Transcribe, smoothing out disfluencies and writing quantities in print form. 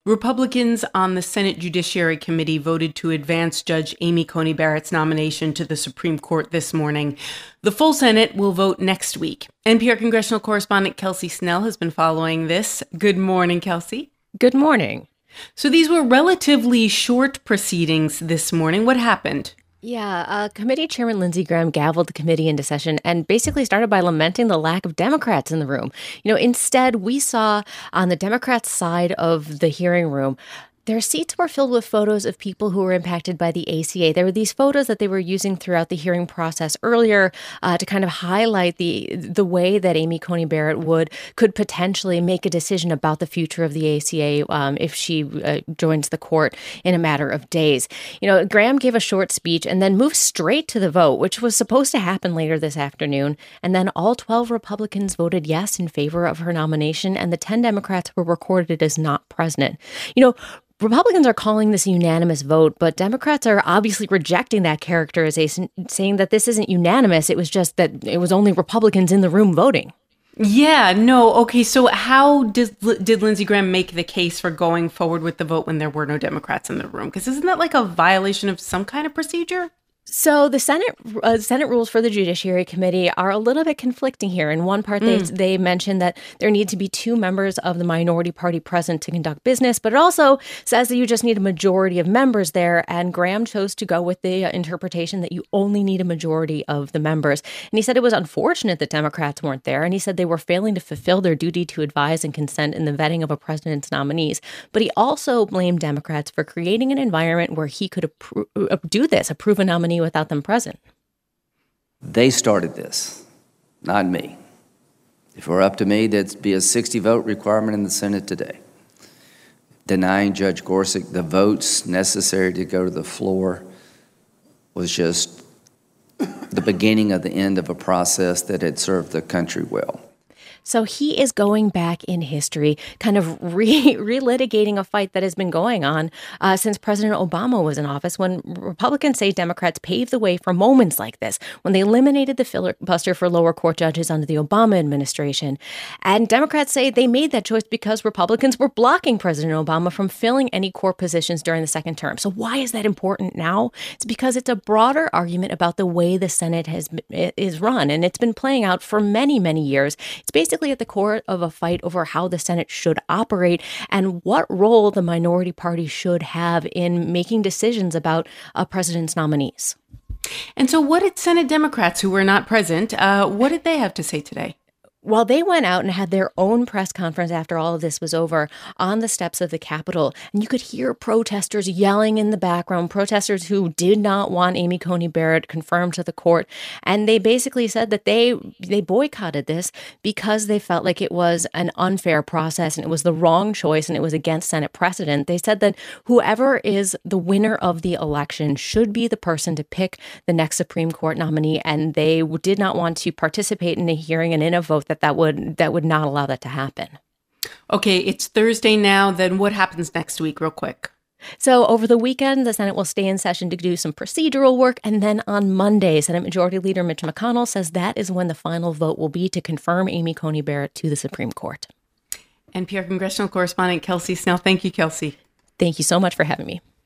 Republicans on the Senate Judiciary Committee voted to advance Judge Amy Coney Barrett's nomination to the Supreme Court this morning. The full Senate will vote next week. NPR congressional correspondent Kelsey Snell has been following this. Good morning, Kelsey. Good morning. So these were relatively short proceedings this morning. What happened? Yeah, Committee Chairman Lindsey Graham gavelled the committee into session and basically started by lamenting the lack of Democrats in the room. Instead, we saw on the Democrats' side of the hearing room, their seats were filled with photos of people who were impacted by the ACA. There were these photos that they were using throughout the hearing process earlier to kind of highlight the way that Amy Coney Barrett could potentially make a decision about the future of the ACA if she joins the court in a matter of days. Graham gave a short speech and then moved straight to the vote, which was supposed to happen later this afternoon. And then all 12 Republicans voted yes in favor of her nomination, and the 10 Democrats were recorded as not present. Republicans are calling this a unanimous vote, but Democrats are obviously rejecting that characterization, saying that this isn't unanimous. It was just that it was only Republicans in the room voting. Yeah, no. Okay, so how did Lindsey Graham make the case for going forward with the vote when there were no Democrats in the room? Because isn't that like a violation of some kind of procedure? So the Senate rules for the Judiciary Committee are a little bit conflicting here. In one part, they mention that there need to be 2 members of the minority party present to conduct business, but it also says that you just need a majority of members there. And Graham chose to go with the interpretation that you only need a majority of the members. And he said it was unfortunate that Democrats weren't there. And he said they were failing to fulfill their duty to advise and consent in the vetting of a president's nominees. But he also blamed Democrats for creating an environment where he could approve a nominee without them present. They started this, not me. If it were up to me, there'd be a 60-vote requirement in the Senate today, denying Judge Gorsuch the votes necessary to go to the floor was just the beginning of the end of a process that had served the country well. So he is going back in history, kind of relitigating a fight that has been going on since President Obama was in office, when Republicans say Democrats paved the way for moments like this, when they eliminated the filibuster for lower court judges under the Obama administration. And Democrats say they made that choice because Republicans were blocking President Obama from filling any court positions during the second term. So why is that important now? It's because it's a broader argument about the way the Senate is run, and it's been playing out for many, many years. It's basically at the core of a fight over how the Senate should operate and what role the minority party should have in making decisions about a president's nominees. And so what did Senate Democrats who were not present, what did they have to say today? Well, they went out and had their own press conference after all of this was over on the steps of the Capitol. And you could hear protesters yelling in the background, protesters who did not want Amy Coney Barrett confirmed to the court. And they basically said that they boycotted this because they felt like it was an unfair process and it was the wrong choice and it was against Senate precedent. They said that whoever is the winner of the election should be the person to pick the next Supreme Court nominee. And they did not want to participate in a hearing and in a vote that would not allow that to happen. Okay, it's Thursday now. Then what happens next week, real quick? So over the weekend, the Senate will stay in session to do some procedural work. And then on Monday, Senate Majority Leader Mitch McConnell says that is when the final vote will be to confirm Amy Coney Barrett to the Supreme Court. NPR congressional correspondent Kelsey Snell. Thank you, Kelsey. Thank you so much for having me.